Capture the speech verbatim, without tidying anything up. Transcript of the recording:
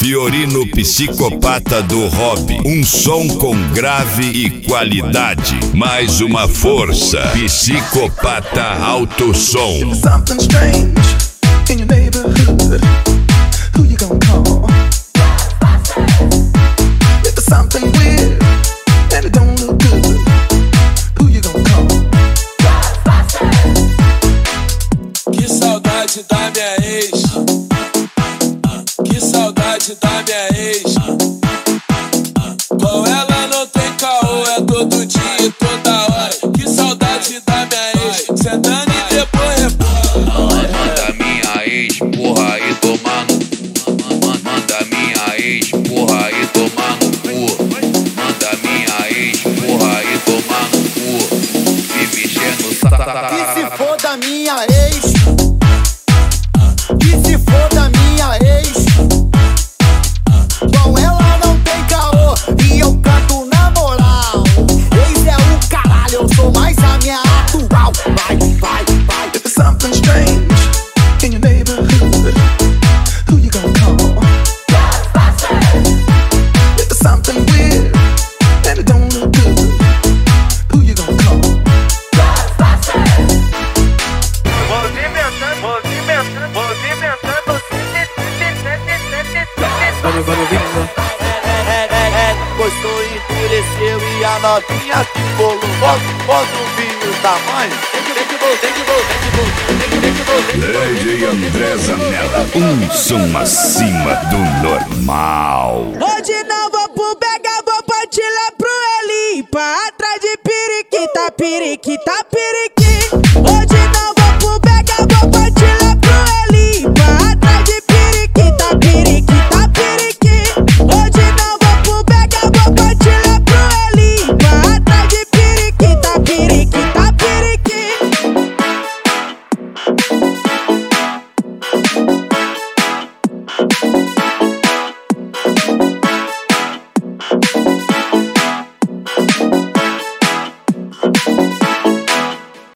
Fiorino Psicopata do Hobby. Um som com grave e qualidade. Mais uma força. Psicopata Alto Som. Something strange in your neighborhood. Who you gonna call? If there's something weird and it don't look good, who you gonna call? Que saudade da minha ex. Que saudade da minha ex. Com ela não tem caô, é todo dia e toda hora. Que saudade da minha ex. Sentando e depois rebola. Manda minha ex, porra, e tomar no cu. Manda minha ex, porra, e tomar no cu. Manda minha ex, porra, e tomar no cu. E mexer no saco. Que se for da minha ex. Que se for da minha ex. Com ela não tem caô e eu canto na moral. Ex é o caralho, eu sou mais a minha atual. Vai, vai, vai. If there's something strange in your neighborhood, who you gonna call? If there's something weird and it don't look good, who you gonna call? Movimentando, movimentando, movimentando. Vamos, vamos, vamos. Pois tu endureceu e a novinha que bolou. Bota, bota o vinho tamanho. Tem que, tem que, tem que, tem que, tem que, D J André Zanella. Um som acima do normal. Hoje não vou pro Bega, vou partilhar pro Elipa. Atrás de periquita, periquita, periqui. Hoje não vou pro Bega,